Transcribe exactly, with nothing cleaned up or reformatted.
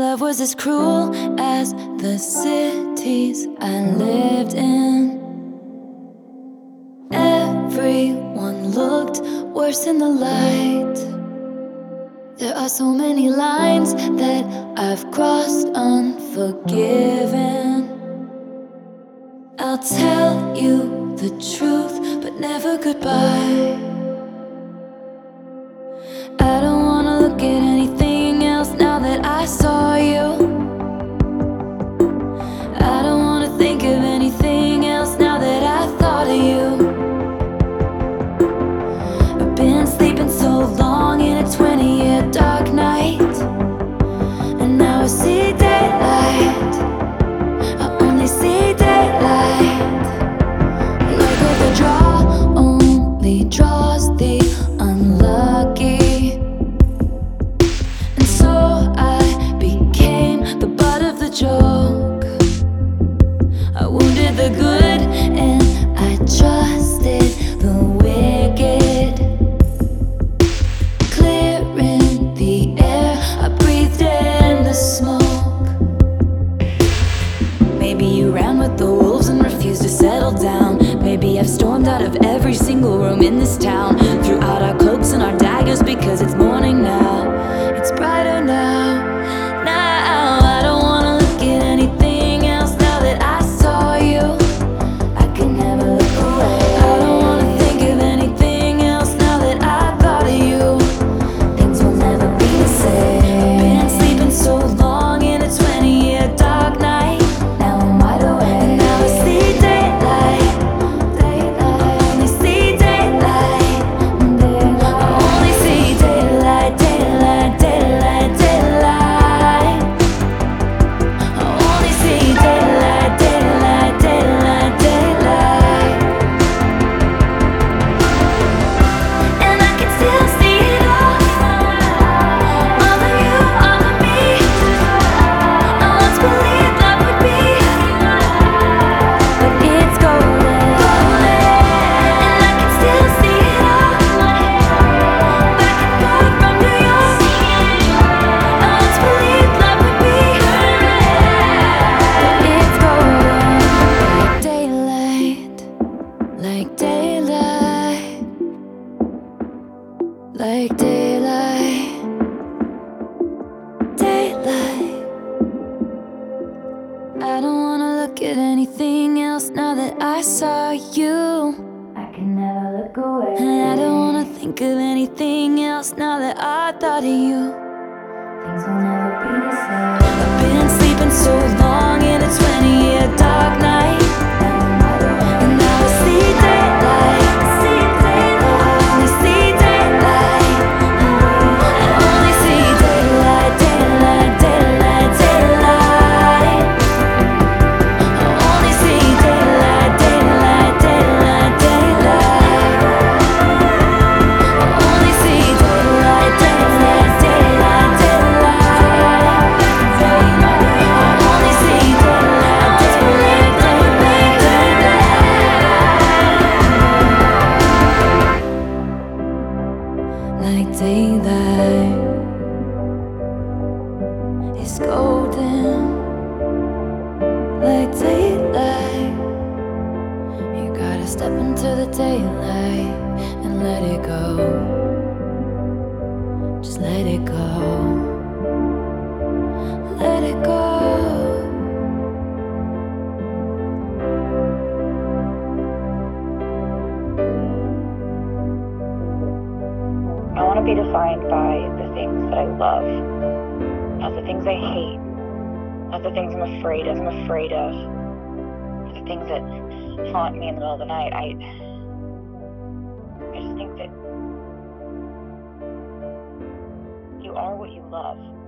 love was as cruel as the cities I lived in. Everyone looked worse in the light. There are so many lines that I've crossed unforgiven. I'll tell you the truth, but never goodbye. I don't wanna look at anything else now that I saw you. I don't wanna think of anything else now that I thought of you. I've been sleeping so long in a twenty-year dark night, and now I see daylight. I only see daylight. Luck of the draw only draws the unlucky, and so I became the butt of the joke. I wounded the good and I trusted the wicked. Clearing the air, I breathed in the smoke. Maybe you ran with the wolves and refused to settle down. Maybe I've stormed out of every single room in this town, threw out our cloaks and our daggers because it's morning now. It's brighter now. Now I don't wanna look at anything else now that I saw you. I can never look away. I don't wanna think of anything else now that I thought of you. Things will never be the same. I've been sleeping so long in a twenty-year dark night. Now I'm wide awake, and now I see daylight. Daylight. I only see daylight. Daylight. I only see daylight, daylight, daylight, daylight. I only see daylight, daylight, daylight, daylight. And I can still see it all. All of you, all of me. I once believed love would be, but it's golden. And I can still see it all. Back and forth from New York. I once believed love would be, but it's golden. Like daylight, like daylight, like daylight, daylight. I don't wanna look at anything else now that I saw you. I can never look away. And I don't wanna think of anything else now that I thought of you. Things will never be the same. I've been sleeping so long in a twenty-year dark night, and now I see daylight. See daylight. I only see daylight. I only see daylight, daylight, daylight, daylight. I only see daylight, daylight, daylight, daylight. I only see daylight, daylight, daylight, daylight. I only see daylight, daylight, daylight, daylight. Like daylight is golden. Like daylight, you gotta step into the daylight and let it go. Just let it go. Let it go. I want to be defined by the things that I love, not the things I hate, not the things I'm afraid of. I'm afraid of the things that haunt me in the middle of the night. I, I just think that you are what you love.